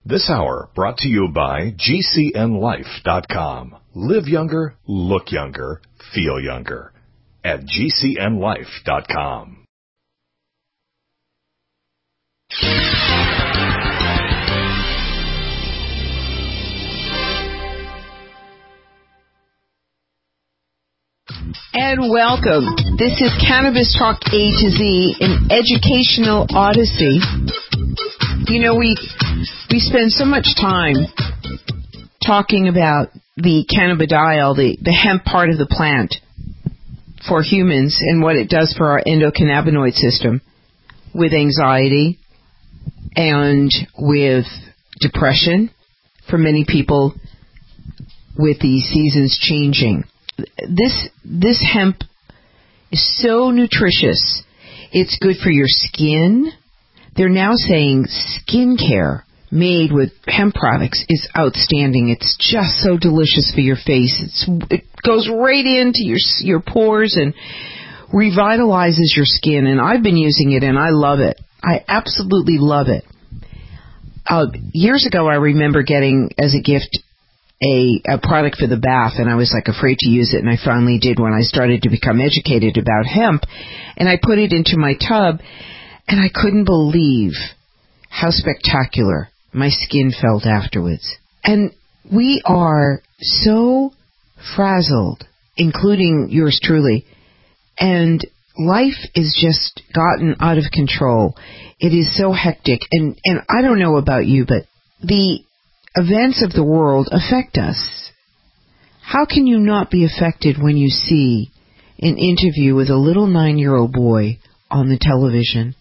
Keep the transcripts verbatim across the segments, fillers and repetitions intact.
This hour brought to you by G C N life dot com. Live younger, look younger, feel younger at G C N life dot com. And welcome. This is Cannabis Talk A to Z, an educational odyssey. You know, we we spend so much time talking about the cannabidiol, the, the hemp part of the plant for humans and what it does for our endocannabinoid system with anxiety and with depression for many people with the seasons changing. This this hemp is so nutritious. It's good for your skin. They're now saying skincare made with hemp products is outstanding. It's just so delicious for your face. It's, it goes right into your your pores and revitalizes your skin. And I've been using it, and I love it. I absolutely love it. Uh, years ago, I remember getting as a gift A, a product for the bath, and I was like afraid to use it, and I finally did when I started to become educated about hemp, and I put it into my tub, and I couldn't believe how spectacular my skin felt afterwards. And we are so frazzled, including yours truly, and life is just gotten out of control. It is so hectic, and, and I don't know about you, but the events of the world affect us. How can you not be affected when you see an interview with a little nine-year-old boy on the television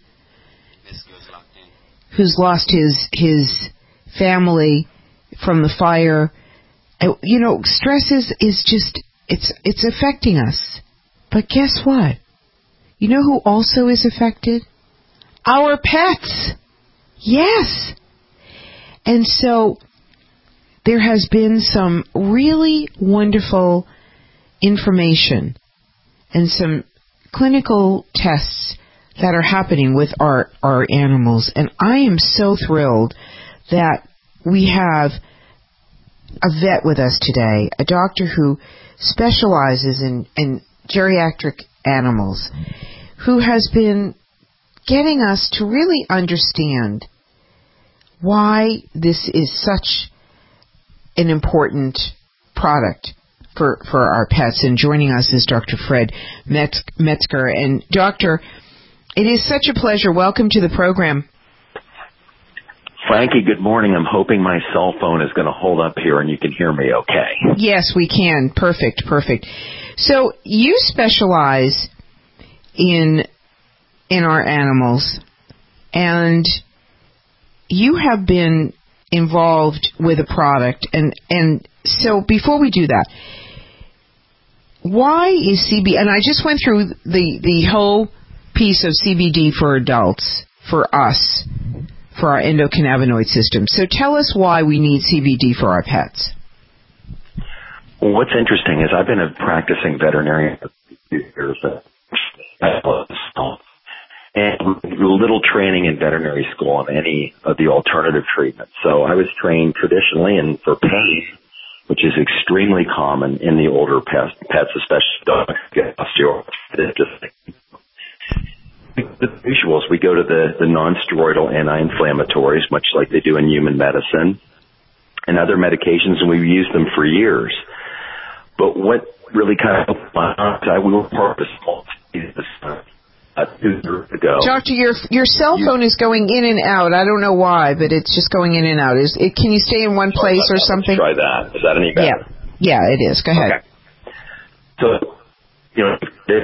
who's lost his his family from the fire? You know, stress is, is just, it's it's affecting us. But guess what? You know who also is affected? Our pets. Yes. And so there has been some really wonderful information and some clinical tests that are happening with our, our animals. And I am so thrilled that we have a vet with us today, a doctor who specializes in, in geriatric animals, who has been getting us to really understand why this is such an important product for, for our pets. And joining us is Doctor Fred Metzger. And Doctor, it is such a pleasure. Welcome to the program. Frankie, good morning. I'm hoping my cell phone is going to hold up here and you can hear me okay. Yes, we can. Perfect, perfect. So you specialize in in our animals, and you have been involved with a product, and and so before we do that, why is C B D, and I just went through the the whole piece of C B D for adults, for us, for our endocannabinoid system. So tell us why we need C B D for our pets. Well, what's interesting is I've been a practicing veterinarian for a few years, and little training in veterinary school on any of the alternative treatments. So I was trained traditionally and for pain, which is extremely common in the older pets, pets especially dogs, get osteoarthritis. The visuals, we go to the, the non-steroidal anti-inflammatories, much like they do in human medicine, and other medications, and we've used them for years. But what really kind of helped my eye, we were part of this uh, two years ago. Doctor, your your cell phone is going in and out. I don't know why, but it's just going in and out. Is it? Can you stay in one place or something? Let's try that. Is that any better? Yeah, yeah, it is. Go ahead. Okay. So, you know,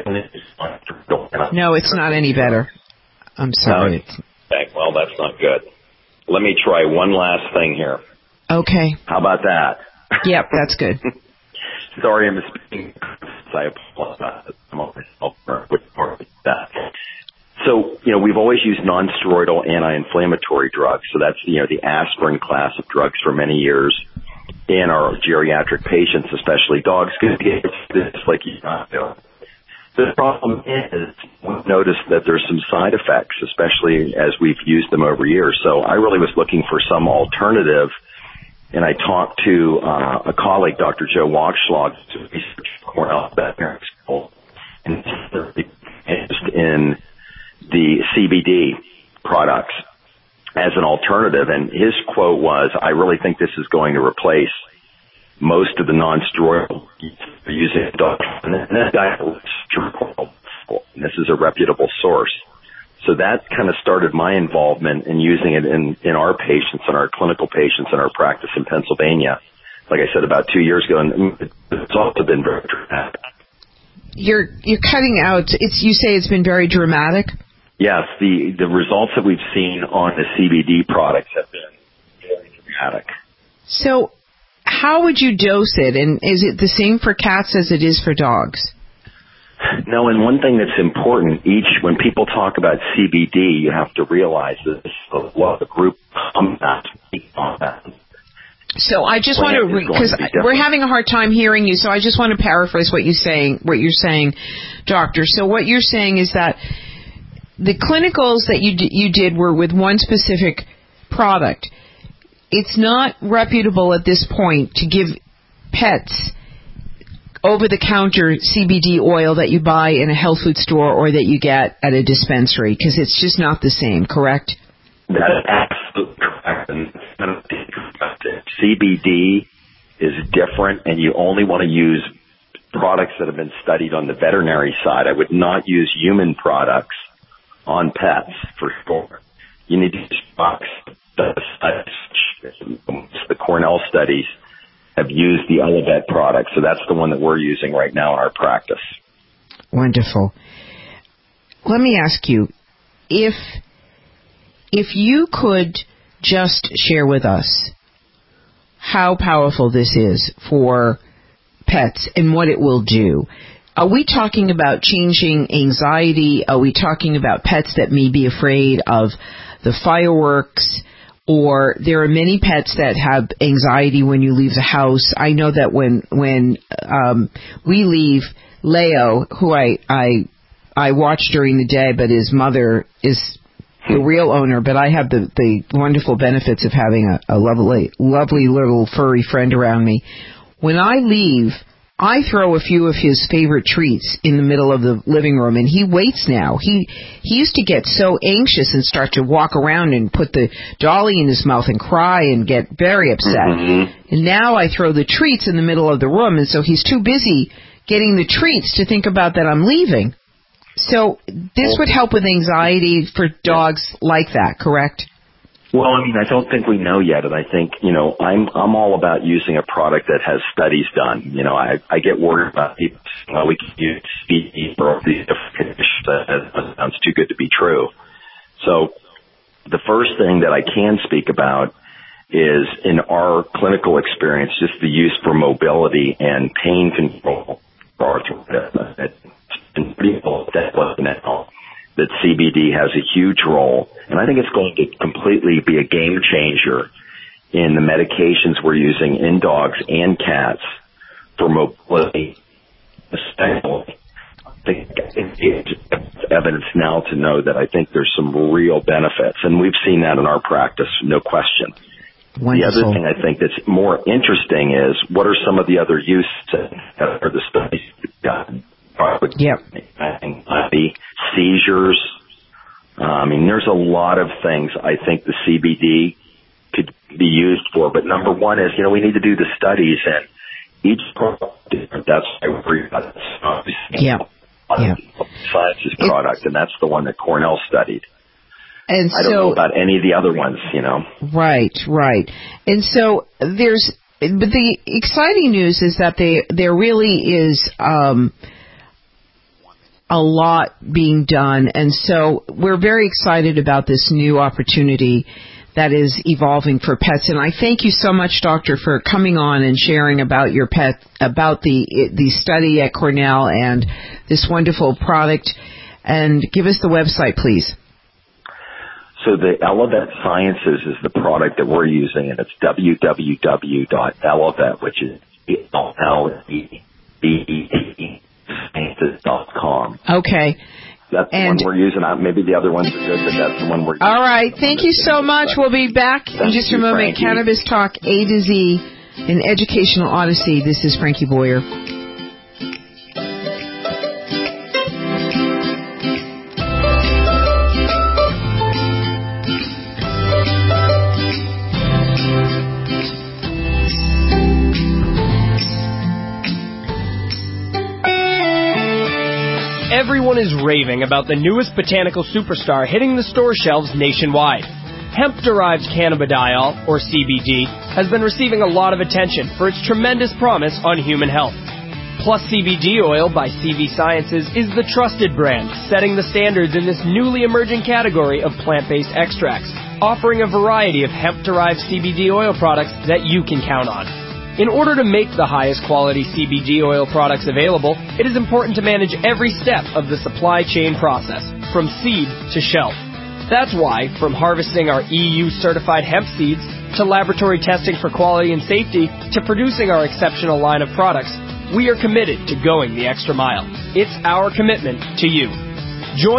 no, it's not any better. I'm sorry. No, okay, well, that's not good. Let me try one last thing here. Okay. How about that? Yep, that's good. Sorry, I'm speaking. I apologize. I'm always with that. So, you know, we've always used non-steroidal anti-inflammatory drugs. So that's, you know, the aspirin class of drugs for many years in our geriatric patients, especially dogs, because it's like you know, The problem is we've noticed that there's some side effects, especially as we've used them over years. So I really was looking for some alternative, and I talked to uh, a colleague, Doctor Joe Wachschlag, who's a researcher at Cornell Veterinary School, and he's interested in the C B D products as an alternative. And his quote was, "I really think this is going to replace most of the non-steroidal using dogs." And this guy, and this is a reputable source. So that kind of started my involvement in using it in, in our patients and our clinical patients in our practice in Pennsylvania. Like I said, about two years ago, and it's also been very dramatic. You're you're cutting out. It's you say it's been very dramatic. Yes, the the results that we've seen on the C B D products have been very dramatic. So, how would you dose it, and is it the same for cats as it is for dogs? No, and one thing that's important, each when people talk about C B D, you have to realize that this is a lot of group on that. So I just want to, because be we're having a hard time hearing you, so I just want to paraphrase what you're saying, what you're saying, Doctor. So what you're saying is that the clinicals that you d- you did were with one specific product. It's not reputable at this point to give pets over-the-counter C B D oil that you buy in a health food store or that you get at a dispensary, because it's just not the same, correct? That is absolutely correct. C B D is different, and you only want to use products that have been studied on the veterinary side. I would not use human products on pets, for sure. You need to use products. The Cornell studies have used the Elevet product, so that's the one that we're using right now in our practice. Wonderful. Let me ask you, if if you could just share with us how powerful this is for pets and what it will do. Are we talking about changing anxiety? Are we talking about pets that may be afraid of the fireworks? Or there are many pets that have anxiety when you leave the house. I know that when when um, we leave, Leo, who I, I I watch during the day, but his mother is the real owner, but I have the, the wonderful benefits of having a, a lovely, lovely little furry friend around me. When I leave, I throw a few of his favorite treats in the middle of the living room, and he waits now. He he used to get so anxious and start to walk around and put the dolly in his mouth and cry and get very upset. Mm-hmm. And now I throw the treats in the middle of the room, and so he's too busy getting the treats to think about that I'm leaving. So this would help with anxiety for dogs like that, correct? Well, I mean, I don't think we know yet, and I think, you know, I'm I'm all about using a product that has studies done. You know, I I get worried about people saying, well, we can use C B D for all these different conditions. That sounds too good to be true. So the first thing that I can speak about is, in our clinical experience, just the use for mobility and pain control for arthritis. And people that was now that C B D has a huge role, and I think it's going to completely be a game changer in the medications we're using in dogs and cats for mobility. Especially, I think it's evidence now to know that I think there's some real benefits, and we've seen that in our practice, no question. Wonderful. The other thing I think that's more interesting is, what are some of the other uses that are the studies we've done? Yep. Anxiety, seizures. Uh, I mean, there's a lot of things I think the C B D could be used for. But number one is, you know, we need to do the studies, and each product is different. That's why we're worried about it. Yeah. Yeah. Sciences product, it's, and that's the one that Cornell studied. And I don't so, know about any of the other ones, you know. Right, right. And so there's, but the exciting news is that they, there really is, um, a lot being done, and so we're very excited about this new opportunity that is evolving for pets. And I thank you so much, Doctor, for coming on and sharing about your pet, about the the study at Cornell and this wonderful product. And give us the website, please. So the Elevet Sciences is the product that we're using, and it's w w w dot elevet, which is L E V E sciences dot com. Okay. That's the and, one we're using. Maybe the other ones are good, but that's the one we're using. All right. Thank you so much. We'll be back Thank in just you, a moment. Frankie. Cannabis Talk A to Z, an educational odyssey. This is Frankie Boyer. Everyone is raving about the newest botanical superstar hitting the store shelves nationwide. Hemp-derived cannabidiol, or C B D, has been receiving a lot of attention for its tremendous promise on human health. Plus C B D oil by C V Sciences is the trusted brand, setting the standards in this newly emerging category of plant-based extracts, offering a variety of hemp-derived C B D oil products that you can count on. In order to make the highest quality C B D oil products available, it is important to manage every step of the supply chain process, from seed to shelf. That's why, from harvesting our E U-certified hemp seeds, to laboratory testing for quality and safety, to producing our exceptional line of products, we are committed to going the extra mile. It's our commitment to you. Join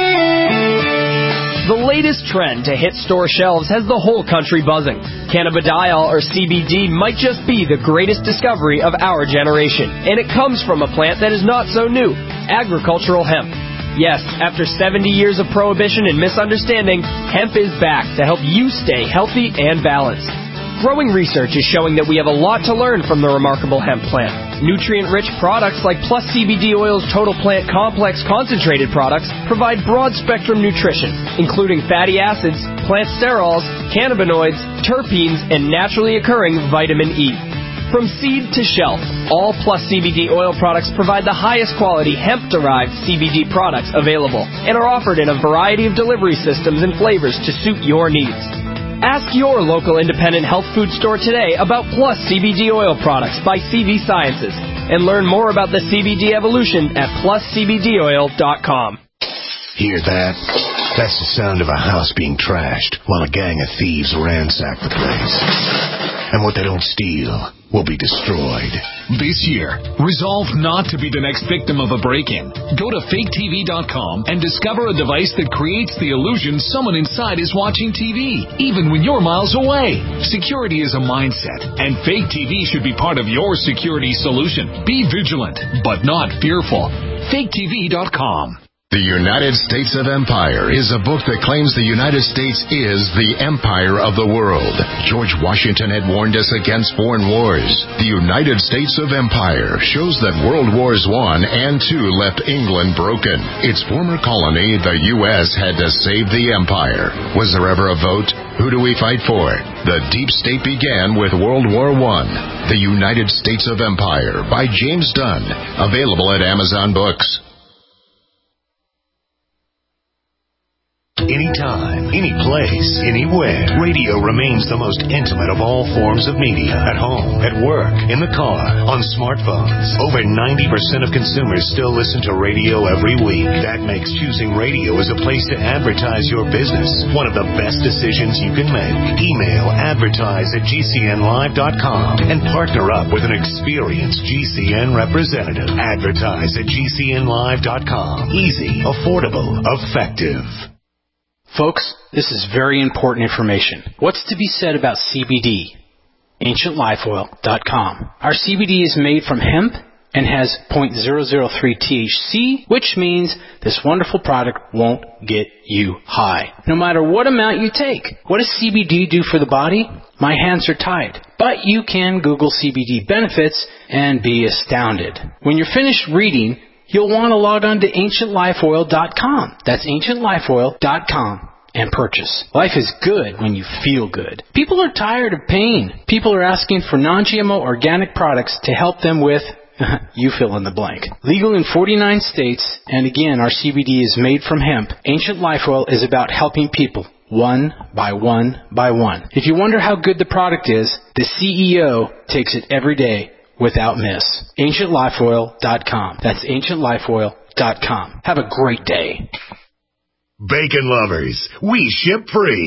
the latest trend to hit store shelves has the whole country buzzing. Cannabidiol, or C B D, might just be the greatest discovery of our generation. And it comes from a plant that is not so new, agricultural hemp. Yes, after seventy years of prohibition and misunderstanding, hemp is back to help you stay healthy and balanced. Growing research is showing that we have a lot to learn from the remarkable hemp plant. Nutrient-rich products like Plus C B D Oil's Total Plant Complex concentrated products provide broad-spectrum nutrition, including fatty acids, plant sterols, cannabinoids, terpenes, and naturally occurring vitamin E. From seed to shelf, all Plus C B D Oil products provide the highest quality hemp-derived C B D products available and are offered in a variety of delivery systems and flavors to suit your needs. Ask your local independent health food store today about Plus C B D Oil products by C V Sciences and learn more about the C B D evolution at plus c b d oil dot com. Hear that? That's the sound of a house being trashed while a gang of thieves ransack the place. And what they don't steal will be destroyed. This year, resolve not to be the next victim of a break-in. Go to fake t v dot com and discover a device that creates the illusion someone inside is watching T V, even when you're miles away. Security is a mindset, and Fake T V should be part of your security solution. Be vigilant, but not fearful. fake t v dot com. The United States of Empire is a book that claims the United States is the empire of the world. George Washington had warned us against foreign wars. The United States of Empire shows that World Wars One and Two left England broken. Its former colony, the U S, had to save the empire. Was there ever a vote? Who do we fight for? The deep state began with World War One. The United States of Empire by James Dunn. Available at Amazon Books. Anytime, any place, anywhere, radio remains the most intimate of all forms of media. At home, at work, in the car, on smartphones. Over ninety percent of consumers still listen to radio every week. That makes choosing radio as a place to advertise your business one of the best decisions you can make. Email advertise at g c n live dot com and partner up with an experienced G C N representative. Advertise at g c n live dot com. Easy, affordable, effective. Folks, this is very important information. What's to be said about C B D? ancient life oil dot com. Our C B D is made from hemp and has zero point zero zero three T H C, which means this wonderful product won't get you high, no matter what amount you take. What does C B D do for the body? My hands are tied. But you can Google C B D benefits and be astounded. When you're finished reading, you'll want to log on to ancient life oil dot com. That's ancient life oil dot com and purchase. Life is good when you feel good. People are tired of pain. People are asking for non G M O organic products to help them with, you fill in the blank. Legal in forty-nine states, and again, our C B D is made from hemp. Ancient Life Oil is about helping people one by one by one. If you wonder how good the product is, the C E O takes it every day without miss. ancient life oil dot com. That's ancient life oil dot com. Have a great day. Bacon lovers, we ship free.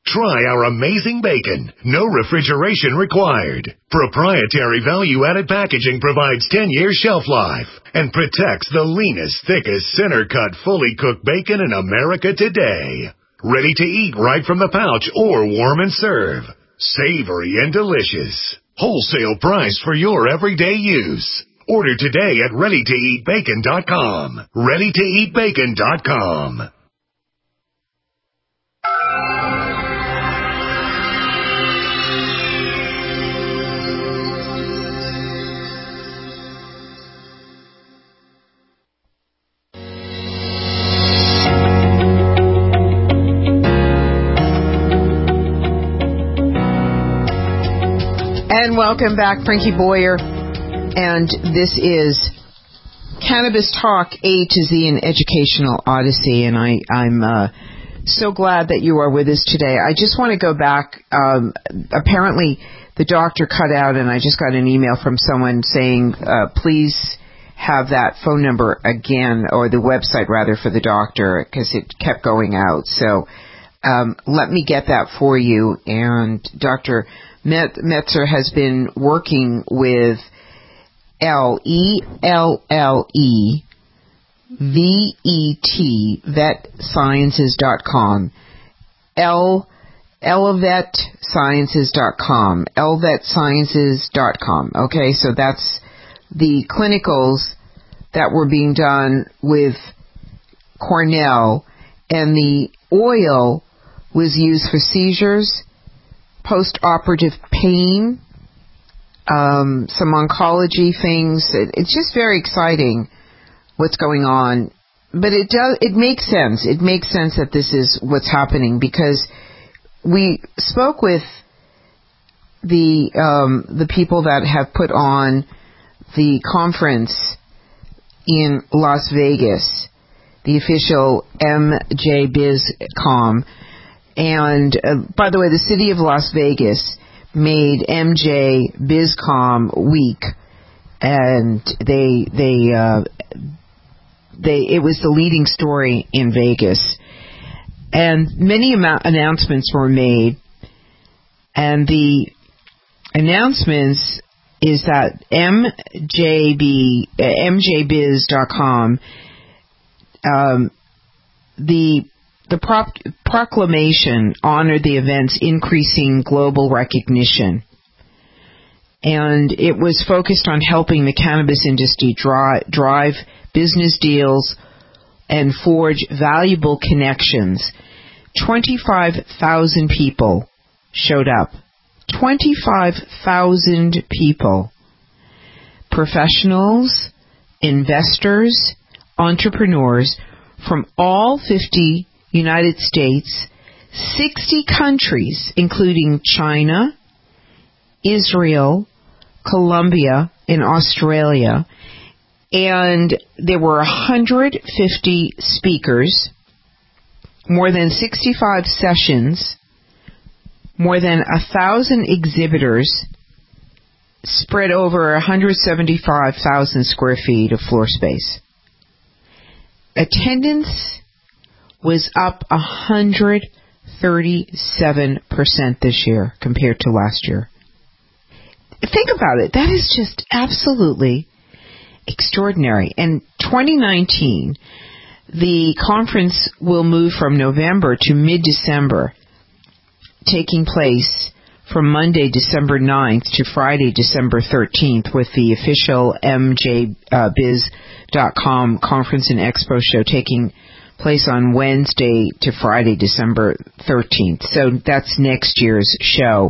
Try our amazing bacon. No refrigeration required. Proprietary value-added packaging provides ten years shelf life and protects the leanest, thickest, center-cut, fully cooked bacon in America today. Ready to eat right from the pouch or warm and serve. Savory and delicious. Wholesale price for your everyday use. Order today at ready to eat bacon dot com. ready to eat bacon dot com. And welcome back, Frankie Boyer. And this is Cannabis Talk A to Z, an educational odyssey. And I, I'm uh, so glad that you are with us today. I just want to go back. Um, apparently, the doctor cut out, and I just got an email from someone saying, uh, please have that phone number again, or the website, rather, for the doctor, because it kept going out. So um, let me get that for you. And Doctor Metzer has been working with L E L L E V E T, vet sciences dot com, L, elevet sciences dot com, elevet sciences dot com. Okay, so that's the clinicals that were being done with Cornell, and the oil was used for seizures, post-operative pain, um, some oncology things. It, it's just very exciting what's going on. But it does, it makes sense. It makes sense that this is what's happening, because we spoke with the um, the people that have put on the conference in Las Vegas, the official M J BizCom. And, uh, by the way, the city of Las Vegas made M J BizCom week, and they, they, uh, they, it was the leading story in Vegas. And many am- announcements were made, and the announcements is that M J B, uh, M J Biz dot com, um, the The prop- proclamation honored the event's increasing global recognition, and it was focused on helping the cannabis industry dri- drive business deals and forge valuable connections. twenty-five thousand people showed up. twenty-five thousand people. Professionals, investors, entrepreneurs from all fifty United States, sixty countries, including China, Israel, Colombia, and Australia. And there were one hundred fifty speakers, more than sixty-five sessions, more than one thousand exhibitors, spread over one hundred seventy-five thousand square feet of floor space. Attendance was up one hundred thirty-seven percent this year compared to last year. Think about it. That is just absolutely extraordinary. And twenty nineteen, the conference will move from November to mid-December, taking place from Monday, December ninth to Friday, December thirteenth, with the official M J Biz dot com conference and expo show taking place on Wednesday to Friday, December thirteenth. So that's next year's show.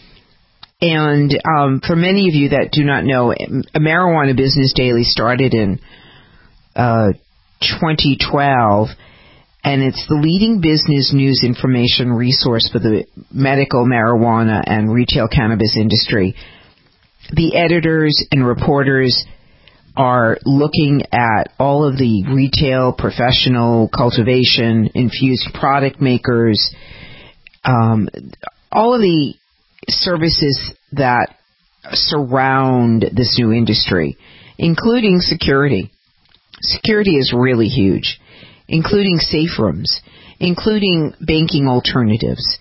And um, for many of you that do not know, a Marijuana Business Daily started in uh, twenty twelve, and it's the leading business news information resource for the medical marijuana and retail cannabis industry. The editors and reporters are looking at all of the retail, professional, cultivation, infused product makers, um, all of the services that surround this new industry, including security. Security is really huge, including safe rooms, including banking alternatives,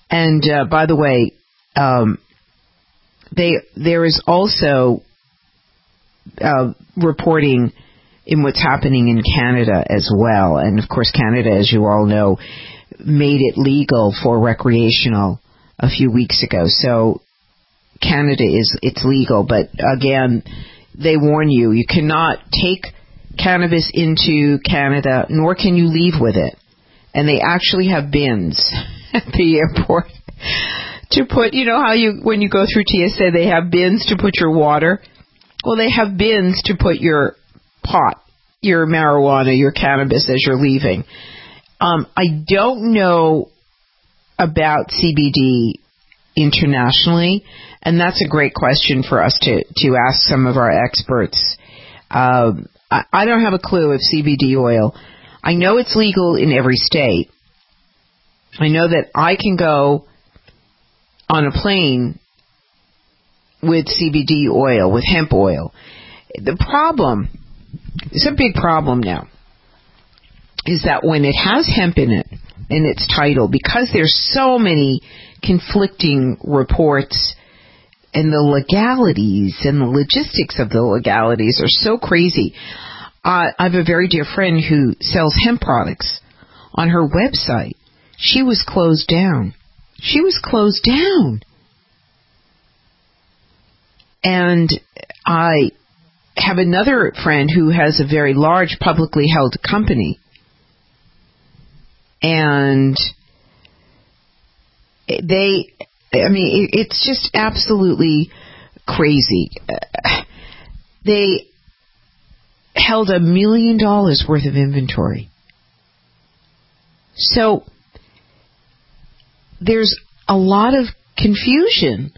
And uh, by the way, um, they there is also uh, reporting in what's happening in Canada as well. And of course, Canada, as you all know, made it legal for recreational a few weeks ago. So Canada is it's legal, but again, they warn you, you cannot take cannabis into Canada, nor can you leave with it. And they actually have bins at the airport to put, you know how you, when you go through T S A, they have bins to put your water? Well, they have bins to put your pot, your marijuana, your cannabis as you're leaving. Um, I don't know about C B D internationally, and that's a great question for us to, to ask some of our experts. Um, I, I don't have a clue of C B D oil. I know it's legal in every state. I know that I can go on a plane with C B D oil, with hemp oil. The problem, it's a big problem now, is that when it has hemp in it, in its title, because there's so many conflicting reports and the legalities and the logistics of the legalities are so crazy. Uh, I have a very dear friend who sells hemp products. On her website, she was closed down. She was closed down. And I have another friend who has a very large publicly held company. And they, I mean, it's just absolutely crazy. They held a million dollars worth of inventory. So there's a lot of confusion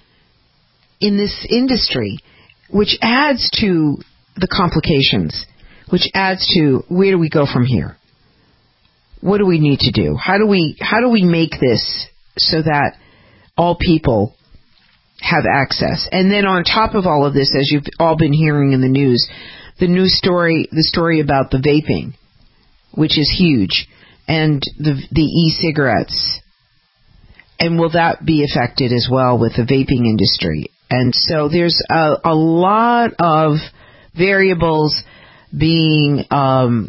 in this industry, which adds to the complications, which adds to where do we go from here? What do we need to do? How do we how do we make this so that all people have access? And then on top of all of this, as you've all been hearing in the news, the news story, the story about the vaping, which is huge, and the the e-cigarettes. And will that be affected as well with the vaping industry? And so there's a, a lot of variables being um,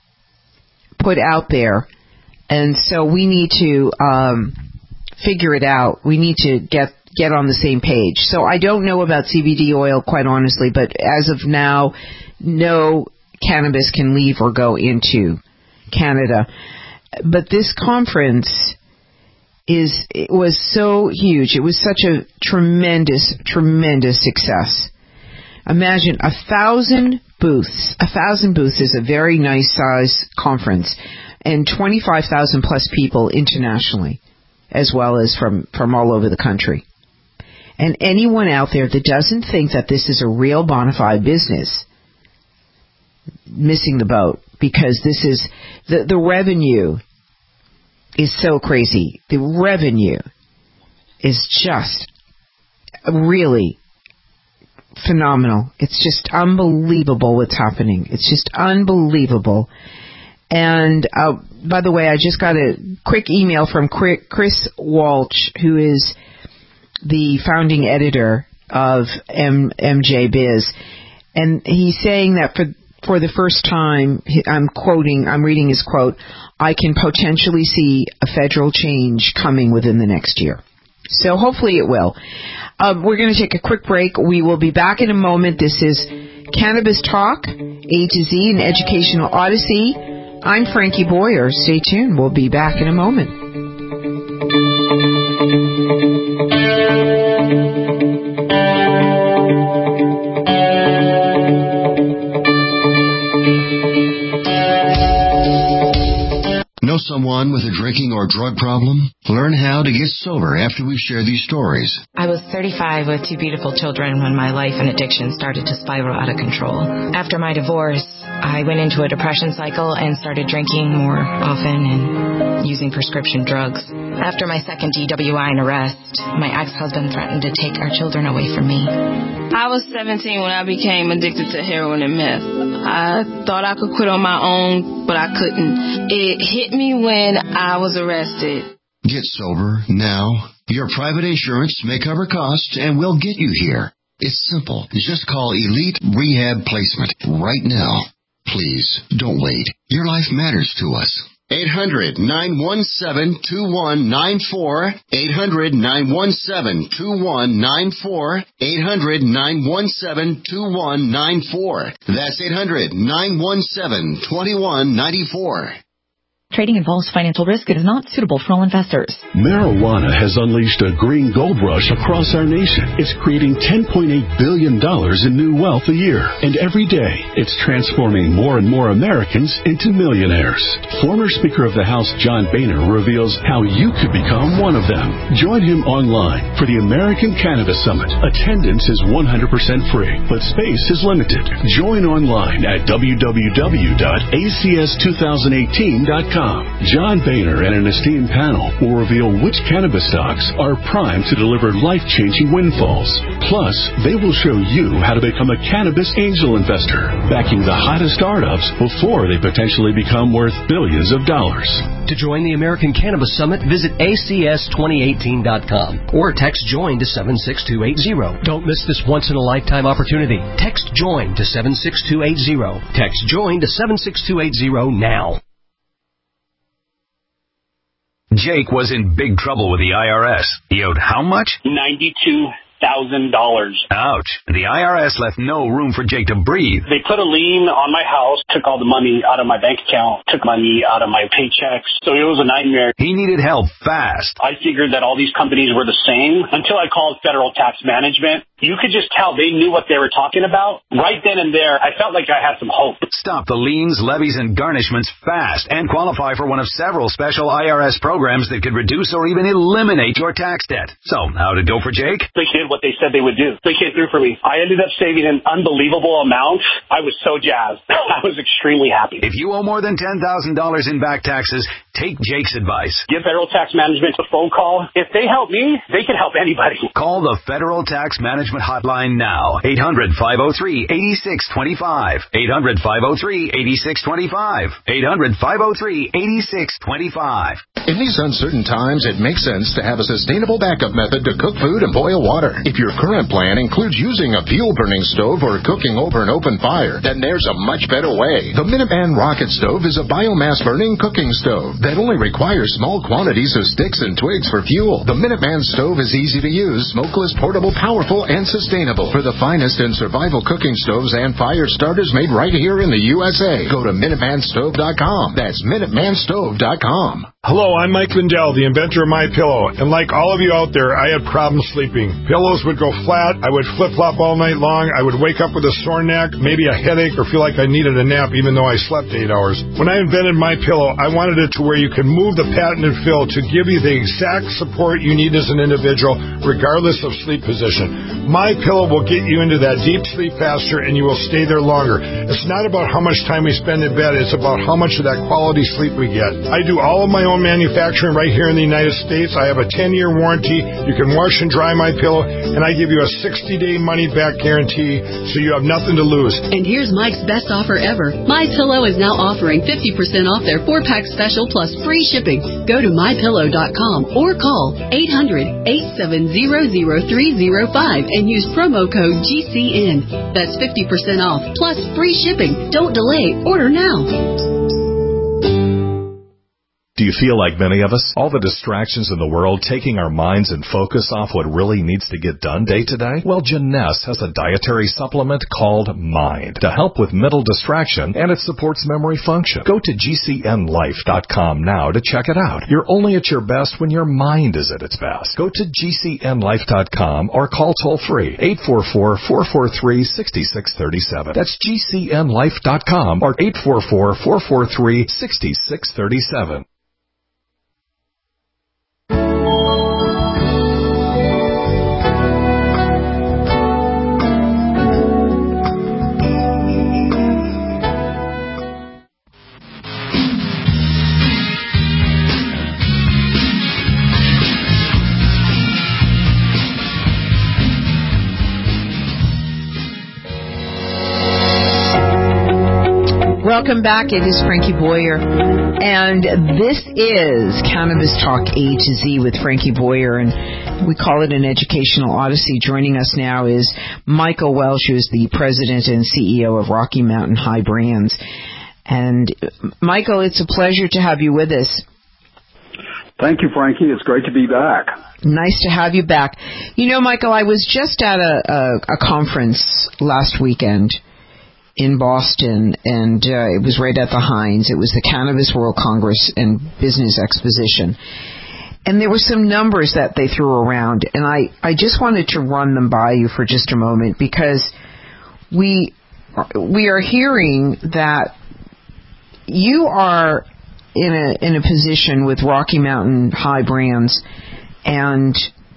put out there. And so we need to um, figure it out. We need to get get on the same page. So I don't know about C B D oil, quite honestly, but as of now, no cannabis can leave or go into Canada. But this conference is it was so huge. It was such a tremendous, tremendous success. Imagine a thousand booths. A thousand booths is a very nice size conference, and twenty-five thousand plus people internationally, as well as from, from all over the country. And anyone out there that doesn't think that this is a real bona fide business, missing the boat, because this is the the revenue is so crazy. The revenue is just really phenomenal. It's just unbelievable what's happening. It's just unbelievable. And uh, by the way, I just got a quick email from Chris Walsh, who is the founding editor of M- MJBiz, and he's saying that for for the first time, I'm quoting, I'm reading his quote, I can potentially see a federal change coming within the next year. So hopefully it will. Um, we're going to take a quick break. We will be back in a moment. This is Cannabis Talk, A to Z, an educational odyssey. I'm Frankie Boyer. Stay tuned. We'll be back in a moment. Know someone with a drinking or drug problem? Learn how to get sober after we share these stories. I was thirty-five with two beautiful children when my life and addiction started to spiral out of control. After my divorce, I went into a depression cycle and started drinking more often and using prescription drugs. After my second D W I and arrest, my ex-husband threatened to take our children away from me. I was seventeen when I became addicted to heroin and meth. I thought I could quit on my own, but I couldn't. It hit me when I was arrested. Get sober now. Your private insurance may cover costs and will get you here. It's simple. Just call Elite Rehab Placement right now. Please, don't wait. Your life matters to us. eight hundred, nine one seven, two one nine four. eight hundred, nine one seven, two one nine four. eight hundred, nine one seven, two one nine four. That's eight hundred, nine one seven, two one nine four. Trading involves financial risk. It is not suitable for all investors. Marijuana has unleashed a green gold rush across our nation. It's creating ten point eight billion dollars in new wealth a year. And every day, it's transforming more and more Americans into millionaires. Former Speaker of the House John Boehner reveals how you could become one of them. Join him online for the American Cannabis Summit. Attendance is one hundred percent free, but space is limited. Join online at w w w dot a c s two thousand eighteen dot com. John Boehner and an esteemed panel will reveal which cannabis stocks are primed to deliver life-changing windfalls. Plus, they will show you how to become a cannabis angel investor, backing the hottest startups before they potentially become worth billions of dollars. To join the American Cannabis Summit, visit A C S twenty eighteen dot com or text JOIN to seven six two eight zero. Don't miss this once-in-a-lifetime opportunity. Text JOIN to seven six two eight zero. Text JOIN to seven six two eight zero now. Jake was in big trouble with the I R S. He owed how much? ninety-two thousand dollars. Ouch. The I R S left no room for Jake to breathe. They put a lien on my house, took all the money out of my bank account, took money out of my paychecks. So it was a nightmare. He needed help fast. I figured that all these companies were the same until I called Federal Tax Management. You could just tell they knew what they were talking about. Right then and there, I felt like I had some hope. Stop the liens, levies, and garnishments fast and qualify for one of several special I R S programs that could reduce or even eliminate your tax debt. So, how'd it go for Jake? They did what they said they would do. They came through for me. I ended up saving an unbelievable amount. I was so jazzed. I was extremely happy. If you owe more than ten thousand dollars in back taxes, take Jake's advice. Give Federal Tax Management a phone call. If they help me, they can help anybody. Call the Federal Tax Management hotline now. eight hundred, five oh three, eight six two five. eight hundred, five oh three, eight six two five. eight hundred, five oh three, eight six two five. In these uncertain times, it makes sense to have a sustainable backup method to cook food and boil water. If your current plan includes using a fuel-burning stove or cooking over an open fire, then there's a much better way. The Minuteman Rocket Stove is a biomass-burning cooking stove that only requires small quantities of sticks and twigs for fuel. The Minuteman Stove is easy to use, smokeless, portable, powerful, and sustainable. For the finest in survival cooking stoves and fire starters made right here in the U S A, go to Minuteman Stove dot com. That's Minuteman Stove dot com. Hello, I'm Mike Lindell, the inventor of MyPillow, and like all of you out there, I had problems sleeping. Pillows would go flat, I would flip-flop all night long, I would wake up with a sore neck, maybe a headache, or feel like I needed a nap even though I slept eight hours. When I invented MyPillow, I wanted it to where you can move the patented fill to give you the exact support you need as an individual, regardless of sleep position. MyPillow will get you into that deep sleep faster, and you will stay there longer. It's not about how much time we spend in bed, it's about how much of that quality sleep we get. I do all of my own manufacturing right here in the United States. I have a ten-year warranty. You can wash and dry MyPillow, and I give you a sixty-day money-back guarantee, so you have nothing to lose. And here's Mike's best offer ever. MyPillow is now offering fifty percent off their four-pack special plus free shipping. Go to my pillow dot com or call eight hundred, eight seven zero, zero three zero five and use promo code G C N. That's fifty percent off plus free shipping. Don't delay. Order now. Do you feel like many of us? All the distractions in the world taking our minds and focus off what really needs to get done day to day? Well, Janess has a dietary supplement called Mind to help with mental distraction, and it supports memory function. Go to G C N life dot com now to check it out. You're only at your best when your mind is at its best. Go to G C N life dot com or call toll-free eight four four, four four three, six six three seven. That's G C N life dot com or eight four four, four four three, six six three seven. Welcome back. It is Frankie Boyer, and this is Cannabis Talk A to Z with Frankie Boyer, and we call it an educational odyssey. Joining us now is Michael Welch, who is the president and C E O of Rocky Mountain High Brands. And Michael, it's a pleasure to have you with us. Thank you, Frankie. It's great to be back. Nice to have you back. You know, Michael, I was just at a, a, a conference last weekend in Boston, and uh, it was right at the Heinz. It was the Cannabis World Congress and Business Exposition. And there were some numbers that they threw around, and I, I just wanted to run them by you for just a moment, because we we are hearing that you are in a in a position with Rocky Mountain High Brands and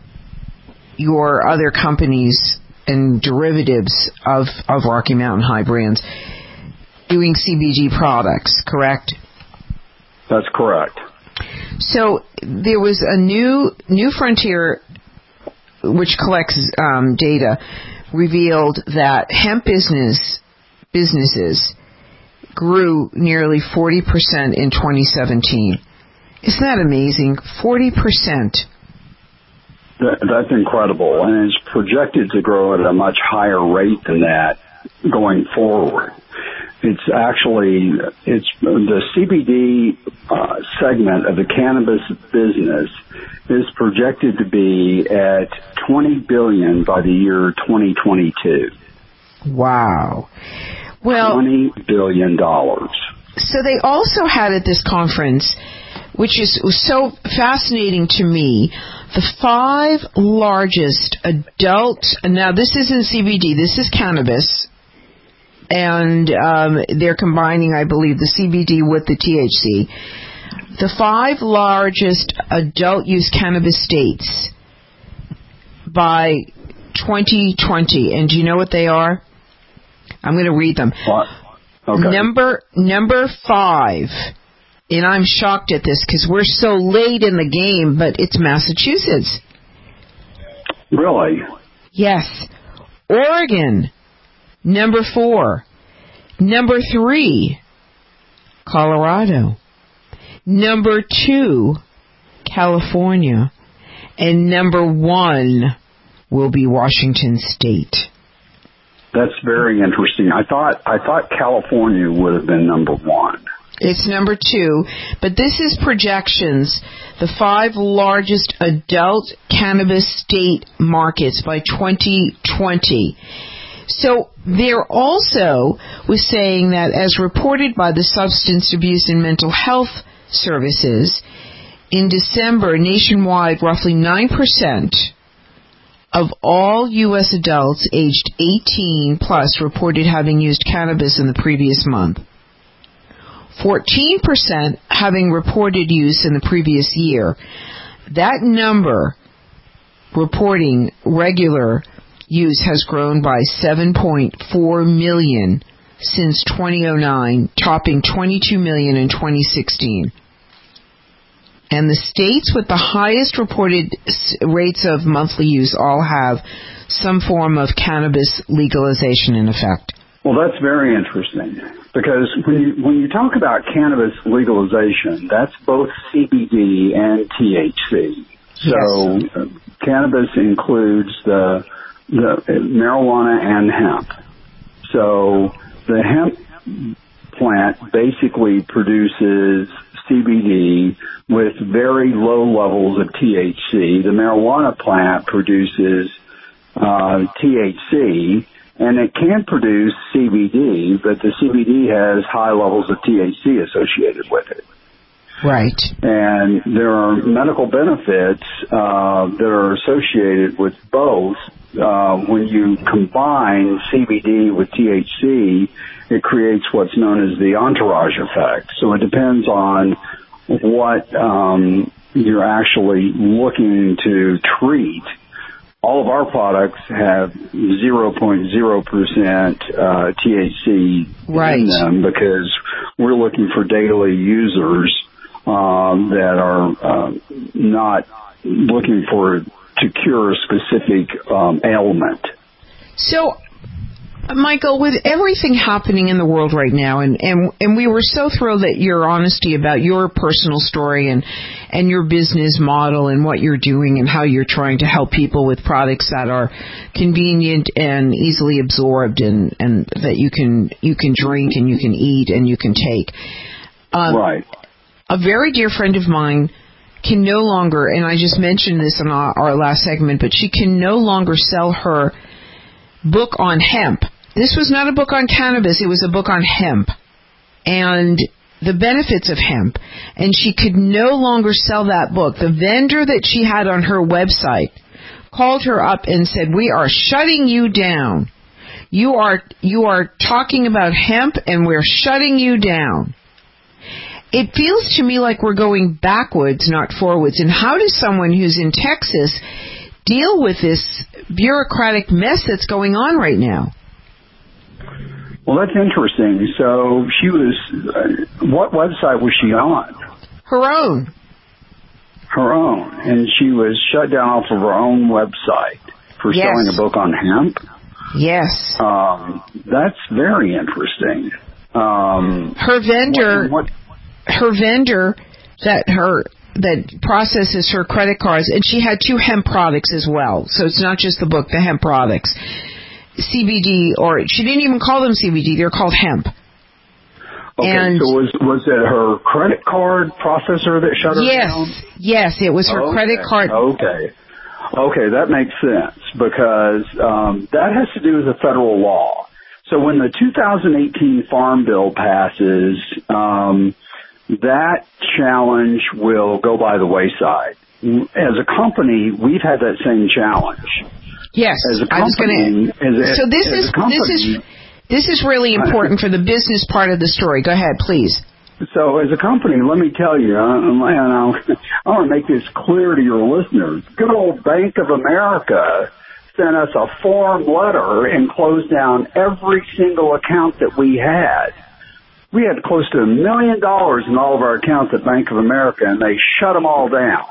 your other companies and derivatives of, of Rocky Mountain High Brands doing C B D products, correct? That's correct. So there was a new New Frontier, which collects um, data, revealed that hemp business businesses grew nearly forty percent in twenty seventeen. Isn't that amazing? forty percent. That, that's incredible, and it's projected to grow at a much higher rate than that going forward. It's actually, it's the C B D uh, segment of the cannabis business is projected to be at twenty billion dollars by the year twenty twenty-two. Wow. Well, twenty billion dollars. So they also had at this conference, which is so fascinating to me, the five largest adult, now this isn't C B D, this is cannabis, and um, they're combining, I believe, the C B D with the T H C. The five largest adult use cannabis states by twenty twenty, and do you know what they are? I'm going to read them. What? Okay. Number number five, and I'm shocked at this because we're so late in the game, but it's Massachusetts. Really? Yes. Oregon. Number four. Number three, Colorado. Number two, California. And number one will be Washington State. That's very interesting. I thought I thought California would have been number one. It's number two, but this is projections, the five largest adult cannabis state markets by twenty twenty. So there also was saying that, as reported by the Substance Abuse and Mental Health Services, in December, nationwide, roughly nine percent of all U S adults aged eighteen plus reported having used cannabis in the previous month. fourteen percent having reported use in the previous year. That number reporting regular use has grown by seven point four million since two thousand nine, topping twenty-two million in twenty sixteen. And the states with the highest reported rates of monthly use all have some form of cannabis legalization in effect. Well, that's very interesting, because when you when you talk about cannabis legalization, that's both C B D and T H C. So yes. uh, cannabis includes the the marijuana and hemp. So the hemp plant basically produces C B D with very low levels of T H C. The marijuana plant produces uh, T H C, and it can produce C B D, but the C B D has high levels of T H C associated with it. Right. And there are medical benefits uh, that are associated with both. Uh, when you combine C B D with T H C, it creates what's known as the entourage effect. So it depends on what um, you're actually looking to treat. All of our products have zero point zero percent uh, T H C right. in them, because we're looking for daily users um, that are uh, not looking for to cure a specific um, ailment. So Michael, with everything happening in the world right now, and, and, and we were so thrilled at your honesty about your personal story and, and your business model and what you're doing and how you're trying to help people with products that are convenient and easily absorbed and, and that you can you can drink and you can eat and you can take. Um, right. A very dear friend of mine can no longer, and I just mentioned this in our, our last segment, but she can no longer sell her book on hemp. This was not a book on cannabis, it was a book on hemp and the benefits of hemp. And she could no longer sell that book. The vendor that she had on her website called her up and said, "We are shutting you down. You are you are talking about hemp and we're shutting you down." It feels to me like we're going backwards, not forwards. And how does someone who's in Texas deal with this bureaucratic mess that's going on right now? Well, that's interesting. So she was, uh, what website was she on? Her own. Her own. And she was shut down off of her own website for yes. selling a book on hemp? Yes. Um, that's very interesting. Um, her vendor, what, what, her vendor that her, that processes her credit cards, and she had two hemp products as well. So it's not just the book, the hemp products. C B D, or she didn't even call them C B D, they're called hemp. Okay, and so was was it her credit card processor that shut her yes, down? Yes, it was her okay. credit card. Okay, okay, that makes sense because um, that has to do with the federal law. So when the two thousand eighteen Farm Bill passes, um, that challenge will go by the wayside. As a company, we've had that same challenge. Yes, as a company, I was going to. So this is company, this is this is really important for the business part of the story. Go ahead, please. So as a company, let me tell you, and I, I want to make this clear to your listeners. Good old Bank of America sent us a form letter and closed down every single account that we had. We had close to a million dollars in all of our accounts at Bank of America, and they shut them all down.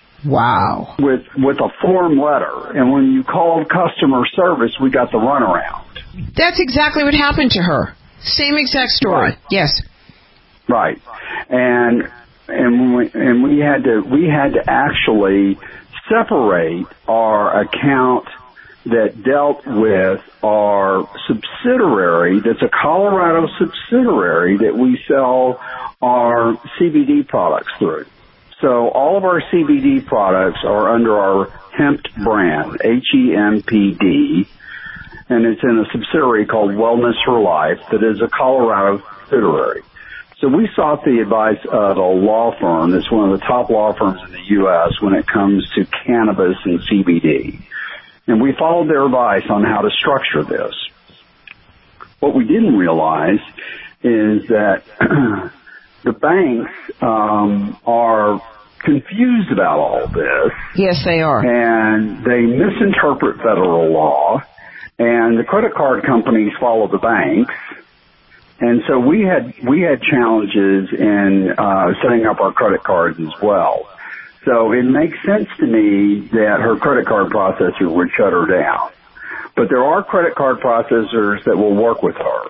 Wow. With with a form letter. And when you called customer service, we got the runaround. That's exactly what happened to her. Same exact story. Right. Yes. Right. And and we, and we had to we had to actually separate our account that dealt with our subsidiary, that's a Colorado subsidiary that we sell our C B D products through. So all of our C B D products are under our hemp brand, H E M P D, and it's in a subsidiary called Wellness for Life that is a Colorado subsidiary. So we sought the advice of a law firm that's one of the top law firms in the U S when it comes to cannabis and C B D. And we followed their advice on how to structure this. What we didn't realize is that the banks um, are confused about all this. Yes, they are. And they misinterpret federal law, and the credit card companies follow the banks. And so we had we had challenges in uh, setting up our credit cards as well. So it makes sense to me that her credit card processor would shut her down. But there are credit card processors that will work with her.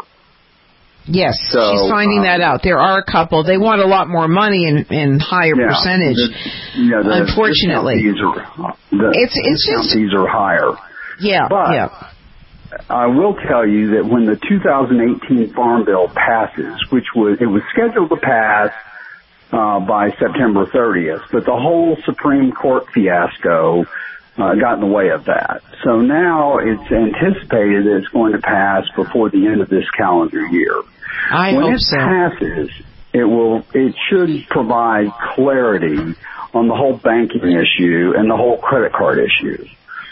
Yes, so, she's finding um, that out. There are a couple. They want a lot more money and, and higher yeah, percentage. The, yeah, the unfortunately, fees are, the it's it's just fees are higher. Yeah, but yeah. I will tell you that when the two thousand eighteen Farm Bill passes, which was it was scheduled to pass uh, by September thirtieth, but the whole Supreme Court fiasco Uh, got in the way of that. So now it's anticipated that it's going to pass before the end of this calendar year. I when hope it so. passes, it will, it should provide clarity on the whole banking issue and the whole credit card issue.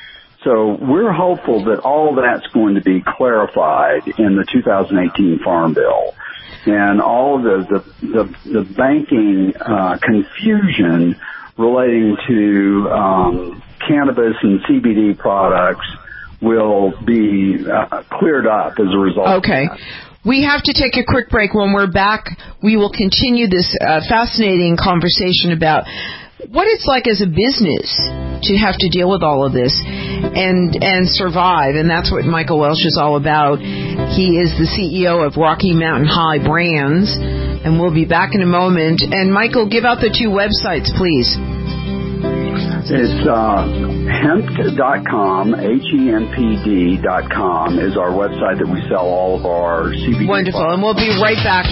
So we're hopeful that all that's going to be clarified in the two thousand eighteen Farm Bill. And all of the, the, the, the banking uh, confusion relating to um, cannabis and C B D products will be uh, cleared up as a result. Okay. Of that. We have to take a quick break. When we're back, we will continue this uh, fascinating conversation about what it's like as a business to have to deal with all of this and and survive. And that's what Michael Welch is all about. He is the C E O of Rocky Mountain High Brands, and we'll be back in a moment. And Michael, give out the two websites, please. It's uh, hemp dot com, H E M P D dot com is our website that we sell all of our C B D. Wonderful, products. and we'll be right back.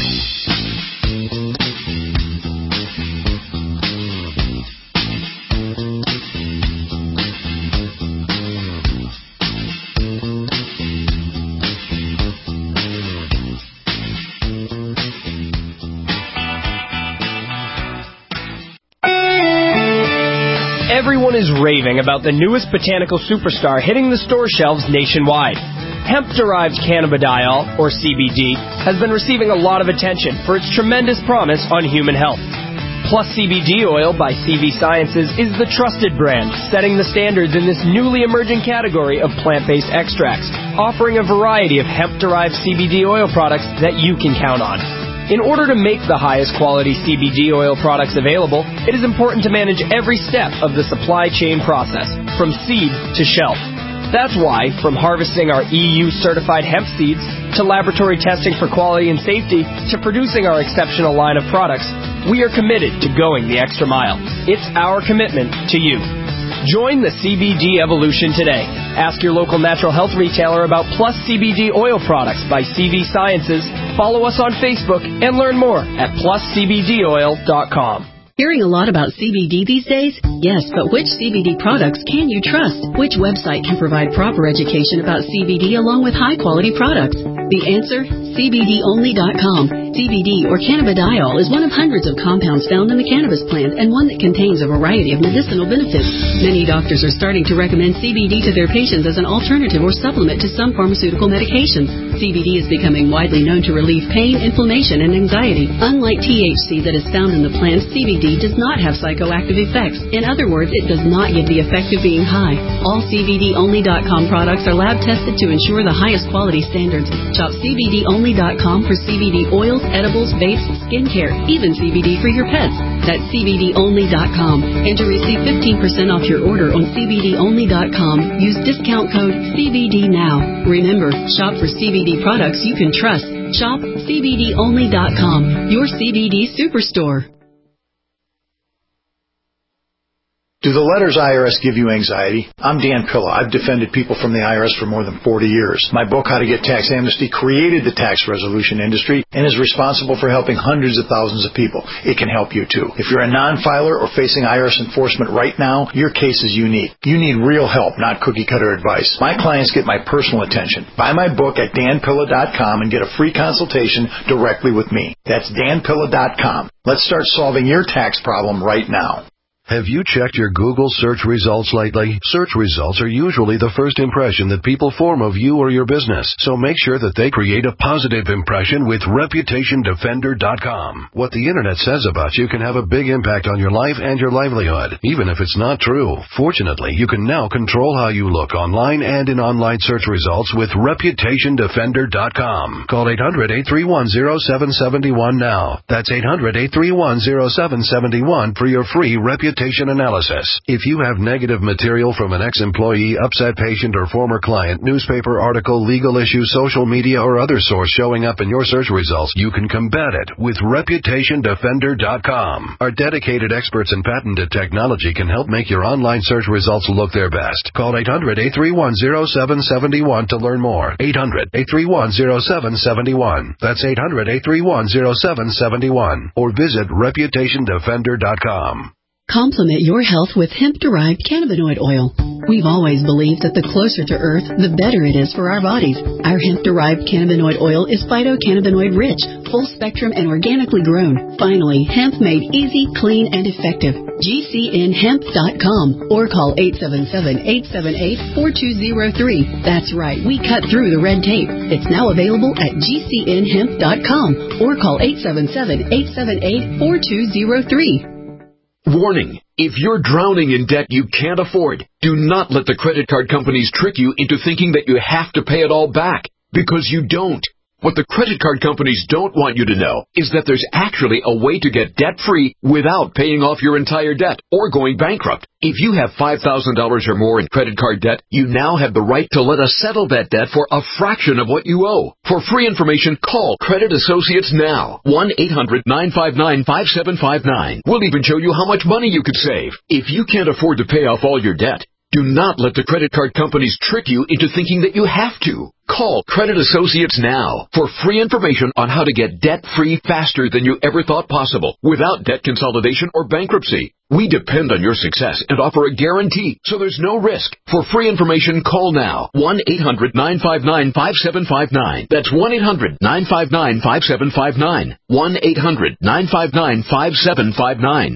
Everyone is raving about the newest botanical superstar hitting the store shelves nationwide. Hemp-derived cannabidiol, or C B D, has been receiving a lot of attention for its tremendous promise on human health. Plus C B D oil by C V Sciences is the trusted brand, setting the standards in this newly emerging category of plant-based extracts, offering a variety of hemp-derived C B D oil products that you can count on. In order to make the highest quality C B D oil products available, it is important to manage every step of the supply chain process, from seed to shelf. That's why, from harvesting our E U-certified hemp seeds, to laboratory testing for quality and safety, to producing our exceptional line of products, we are committed to going the extra mile. It's our commitment to you. Join the C B D evolution today. Ask your local natural health retailer about Plus C B D oil products by C V Sciences. Follow us on Facebook and learn more at plus c b d oil dot com. Hearing a lot about C B D these days? Yes, but which C B D products can you trust? Which website can provide proper education about C B D along with high-quality products? The answer? C B D only dot com. C B D, or cannabidiol, is one of hundreds of compounds found in the cannabis plant and one that contains a variety of medicinal benefits. Many doctors are starting to recommend C B D to their patients as an alternative or supplement to some pharmaceutical medications. C B D is becoming widely known to relieve pain, inflammation, and anxiety. Unlike T H C that is found in the plant, C B D does not have psychoactive effects. In other words, it does not give the effect of being high. All C B D only dot com products are lab tested to ensure the highest quality standards. Shop C B D only dot com for C B D oils, edibles, vapes, skincare, even C B D for your pets. That's C B D only dot com. And to receive fifteen percent off your order on C B D only dot com, use discount code C B D now. Remember, shop for C B D products you can trust. Shop C B D only dot com, your C B D superstore. Do the letters I R S give you anxiety? I'm Dan Pilla. I've defended people from the I R S for more than forty years. My book, How to Get Tax Amnesty, created the tax resolution industry and is responsible for helping hundreds of thousands of people. It can help you too. If you're a non-filer or facing I R S enforcement right now, your case is unique. You need real help, not cookie-cutter advice. My clients get my personal attention. Buy my book at dan pilla dot com and get a free consultation directly with me. That's dan pilla dot com. Let's start solving your tax problem right now. Have you checked your Google search results lately? Search results are usually the first impression that people form of you or your business, so make sure that they create a positive impression with reputation defender dot com. What the internet says about you can have a big impact on your life and your livelihood, even if it's not true. Fortunately, you can now control how you look online and in online search results with reputation defender dot com. Call eight hundred, eight three one, zero seven seven one now. That's eight hundred, eight three one, zero seven seven one for your free reputation analysis. If you have negative material from an ex-employee, upset patient, or former client, newspaper article, legal issue, social media, or other source showing up in your search results, you can combat it with reputation defender dot com. Our dedicated experts in patented technology can help make your online search results look their best. Call eight hundred, eight three one, zero seven seven one to learn more. eight hundred, eight three one, zero seven seven one. That's eight hundred, eight three one, zero seven seven one. Or visit reputation defender dot com. Complement your health with hemp-derived cannabinoid oil. We've always believed that the closer to Earth, the better it is for our bodies. Our hemp-derived cannabinoid oil is phytocannabinoid-rich, full-spectrum, and organically grown. Finally, hemp made easy, clean, and effective. G C N hemp dot com or call eight seven seven, eight seven eight, four two zero three. That's right, we cut through the red tape. It's now available at G C N hemp dot com or call eight seven seven, eight seven eight, four two zero three. Warning, if you're drowning in debt you can't afford, do not let the credit card companies trick you into thinking that you have to pay it all back, because you don't. What the credit card companies don't want you to know is that there's actually a way to get debt-free without paying off your entire debt or going bankrupt. If you have five thousand dollars or more in credit card debt, you now have the right to let us settle that debt for a fraction of what you owe. For free information, call Credit Associates now. one eight hundred nine five nine five seven five nine. We'll even show you how much money you could save. If you can't afford to pay off all your debt, do not let the credit card companies trick you into thinking that you have to. Call Credit Associates now for free information on how to get debt-free faster than you ever thought possible without debt consolidation or bankruptcy. We depend on your success and offer a guarantee, so there's no risk. For free information, call now. one eight hundred nine five nine five seven five nine. That's one eight hundred nine five nine five seven five nine. one eight hundred nine five nine five seven five nine.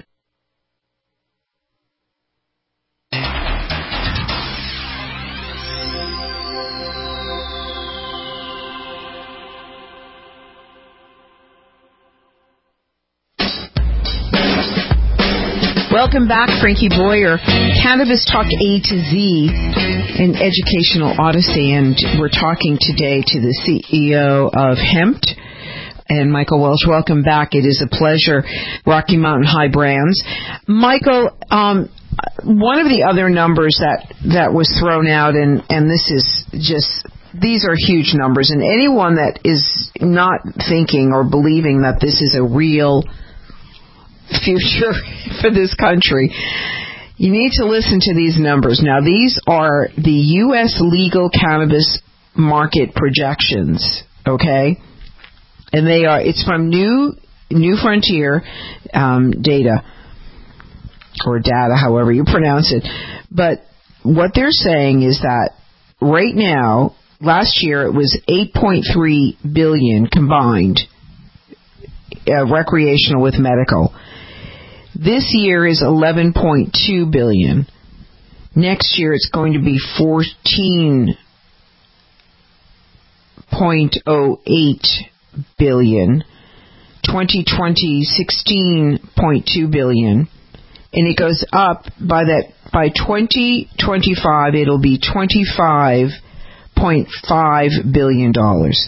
Welcome back, Frankie Boyer. Cannabis Talk A to Z, an educational odyssey, and we're talking today to the C E O of Hemp and Michael Welch. Welcome back. It is a pleasure. Rocky Mountain High Brands. Michael, um, one of the other numbers that, that was thrown out, and, and this is just, these are huge numbers, and anyone that is not thinking or believing that this is a real future for this country, you need to listen to these numbers. Now, these are the U S legal cannabis market projections, okay? And they are, it's from New New Frontier um, data, or data, however you pronounce it. But what they're saying is that right now, last year it was eight point three billion dollars combined, uh, recreational with medical. This year is eleven point two billion dollars. Next year it's going to be fourteen point oh eight billion dollars. twenty twenty, sixteen point two billion dollars. And it goes up by that by twenty twenty-five it'll be twenty-five point five billion dollars.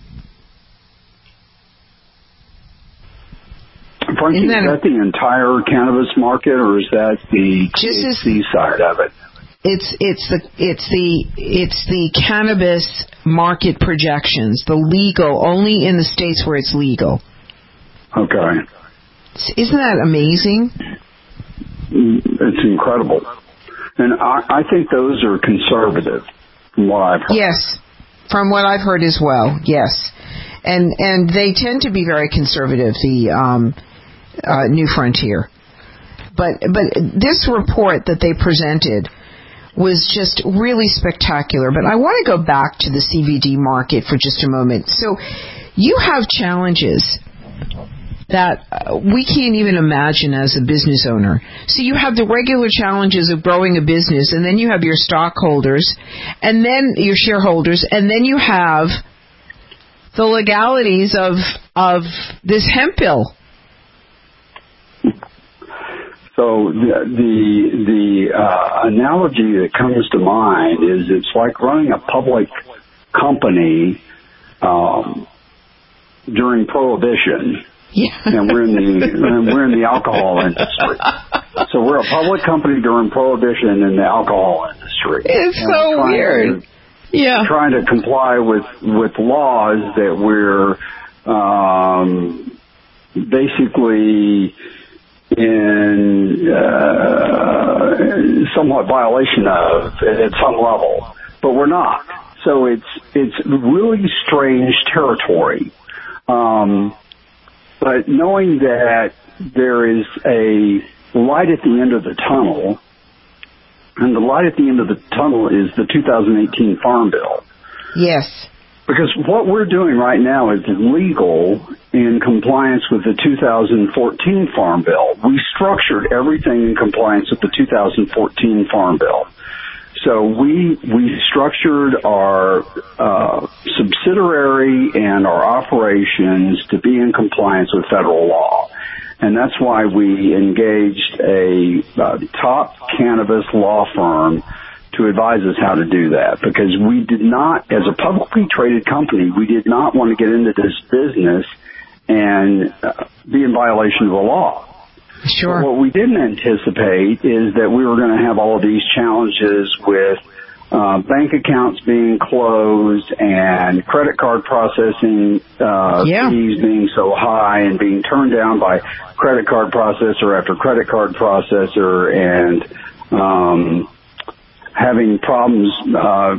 Frankie, is that, that the entire cannabis market, or is that the T H C side of it? It's it's the it's the it's the cannabis market projections, the legal, only in the states where it's legal. Okay. Isn't that amazing? It's incredible, and I, I think those are conservative, from what I've heard. Yes, from what I've heard as well. Yes, and and they tend to be very conservative. The um. Uh, New Frontier. But but this report that they presented was just really spectacular. But I want to go back to the C B D market for just a moment. So you have challenges that we can't even imagine as a business owner. So you have the regular challenges of growing a business, and then you have your stockholders, and then your shareholders, and then you have the legalities of of this hemp bill. So the the, the uh, analogy that comes to mind is it's like running a public company um, during Prohibition, yeah. and we're in the and we're in the alcohol industry. So we're a public company during Prohibition in the alcohol industry. It's and so weird. To, yeah, trying to comply with with laws that we're um, basically in uh, somewhat violation of at some level, but we're not. So it's it's really strange territory. Um, but knowing that there is a light at the end of the tunnel, and the light at the end of the tunnel is the two thousand eighteen Farm Bill. Yes. Because what we're doing right now is legal in compliance with the two thousand fourteen Farm Bill. We structured everything in compliance with the two thousand fourteen Farm Bill. So we we structured our uh, subsidiary and our operations to be in compliance with federal law. And that's why we engaged a uh, top cannabis law firm to advise us how to do that, because we did not, as a publicly traded company, we did not want to get into this business and uh, be in violation of the law. Sure. But what we didn't anticipate is that we were going to have all of these challenges with uh, bank accounts being closed and credit card processing uh, yeah. fees being so high and being turned down by credit card processor after credit card processor, and um, having problems uh,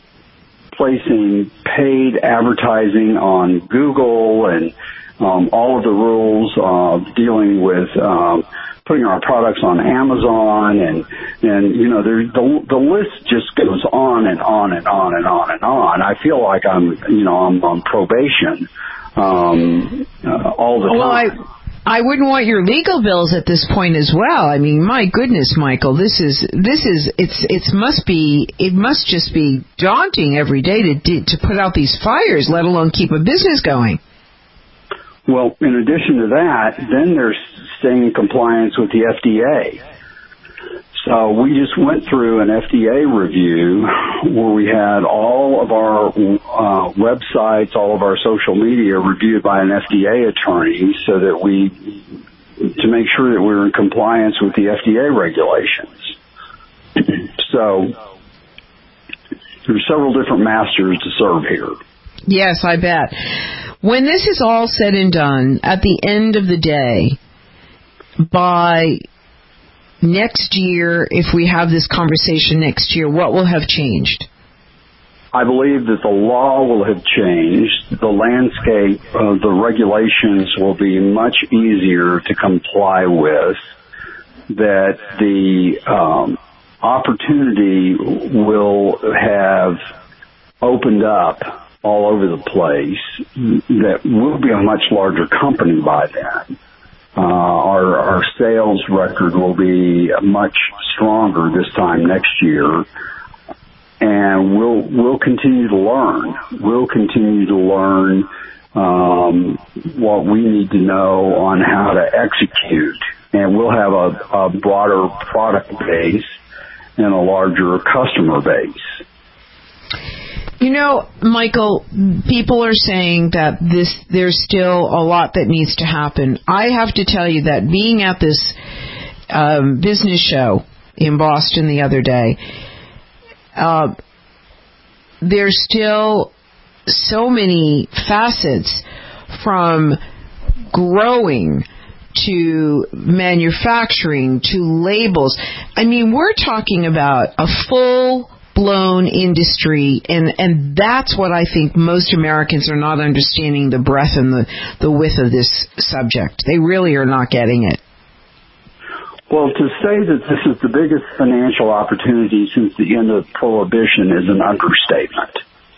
placing paid advertising on Google, and um, all of the rules of dealing with um, putting our products on Amazon, and and you know there, the the list just goes on and on and on and on and on. I feel like I'm you know I'm on probation um, uh, all the well, time. I- I wouldn't want your legal bills at this point as well. I mean, my goodness, Michael, this is this is it's it must be it must just be daunting every day to to put out these fires, let alone keep a business going. Well, in addition to that, then there's staying in compliance with the F D A. So we just went through an F D A review where we had all of our uh, websites, all of our social media reviewed by an F D A attorney, so that we, to make sure that we were in compliance with the F D A regulations. So there's several different masters to serve here. Yes, I bet. When this is all said and done, at the end of the day, by next year, if we have this conversation next year, what will have changed? I believe that the law will have changed. The landscape of the regulations will be much easier to comply with. That the um, opportunity will have opened up all over the place. That we'll be a much larger company by then. Uh, our, our sales record will be much stronger this time next year, and we'll we'll continue to learn. We'll continue to learn um, what we need to know on how to execute, and we'll have a, a broader product base and a larger customer base. You know, Michael, people are saying that this there's still a lot that needs to happen. I have to tell you that being at this um, business show in Boston the other day, uh, there's still so many facets, from growing to manufacturing to labels. I mean, we're talking about a full blown industry, and and that's what I think most Americans are not understanding, the breadth and the the width of this subject. They really are not getting it. Well, to say that this is the biggest financial opportunity since the end of Prohibition is an understatement.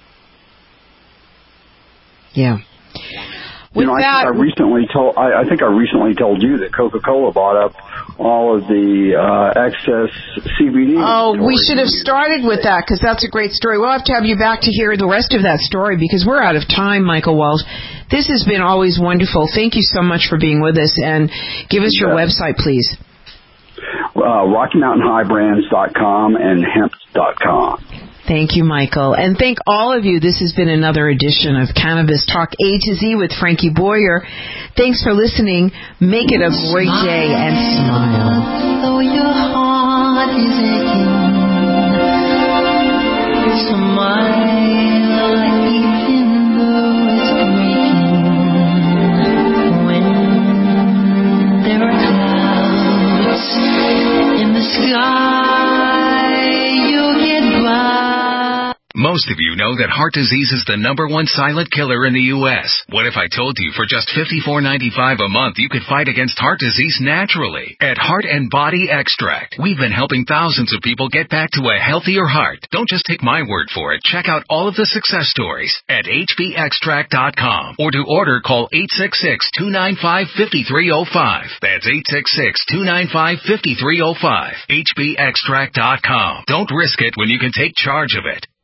Yeah. You know, I, think I recently told I, I think I recently told you that Coca-Cola bought up all of the uh, excess C B D. Oh, we should have started with that, because that's a great story. We'll have to have you back to hear the rest of that story, because we're out of time, Michael Walsh. This has been always wonderful. Thank you so much for being with us, and give us your yeah. website, please. Uh, Rocky Mountain High Brands dot com and hemp dot com. Thank you, Michael. And thank all of you. This has been another edition of Cannabis Talk A to Z with Frankie Boyer. Thanks for listening. Make it a great smile, day and smile. Though your heart is aching, smile even though it's breaking. When there are clouds in the sky, you'll get by. Most of you know that heart disease is the number one silent killer in the U S What if I told you for just fifty-four ninety-five a month you could fight against heart disease naturally? At Heart and Body Extract, we've been helping thousands of people get back to a healthier heart. Don't just take my word for it. Check out all of the success stories at H B extract dot com, or to order, call eight six six, two nine five, five three zero five. That's eight six six, two nine five, five three zero five. H B extract dot com. Don't risk it when you can take charge of it.